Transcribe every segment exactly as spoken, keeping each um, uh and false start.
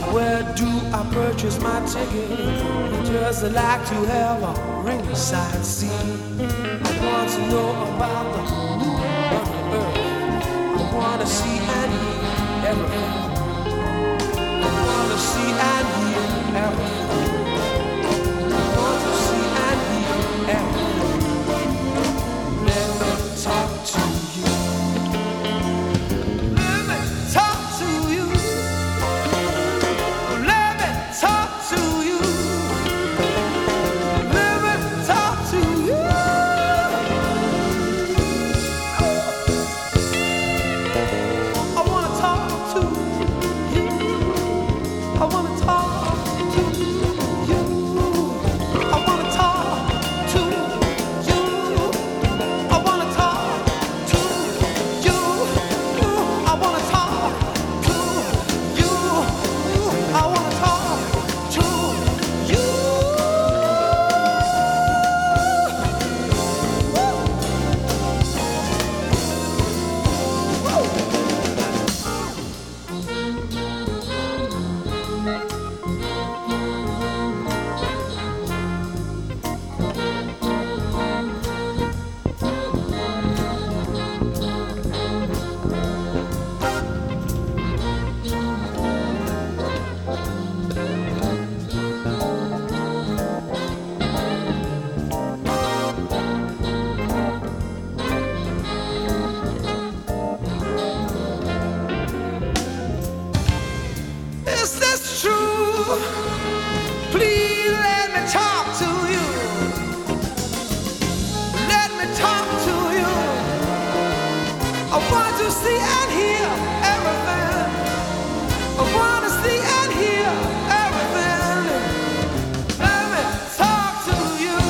Where do I purchase my ticket? I just like to have a ringside seat. I want to know about the moon on the earth. I want to see and hear everything. I want to see and hear everything. I want to see and hear everything. Let me talk to you. Let me talk to you. Let me talk to you. Let me talk to you. I want to talk to you. I want to talk to you. I want to talk to you. I want to talk to you. I want to talk to you. I want to talk to you. Is this true? Please let me talk to you. Let me talk to you. I want to see and hear everything. I want to see and hear everything. Let me talk to you.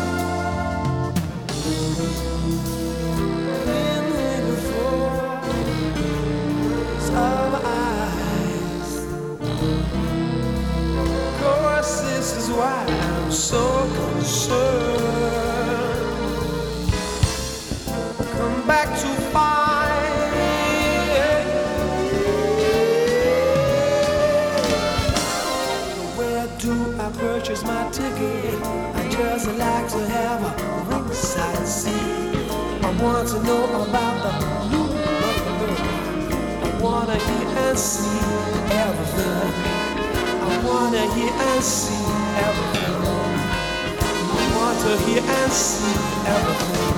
In before some eyes. Course, this is why I'm so concerned. Come back to find. Where do I purchase my ticket? I just like to have a ringside seat. I want to know about the moon of the earth. I wanna hear and see everything. I wanna hear and see everything. I want to hear and see everything.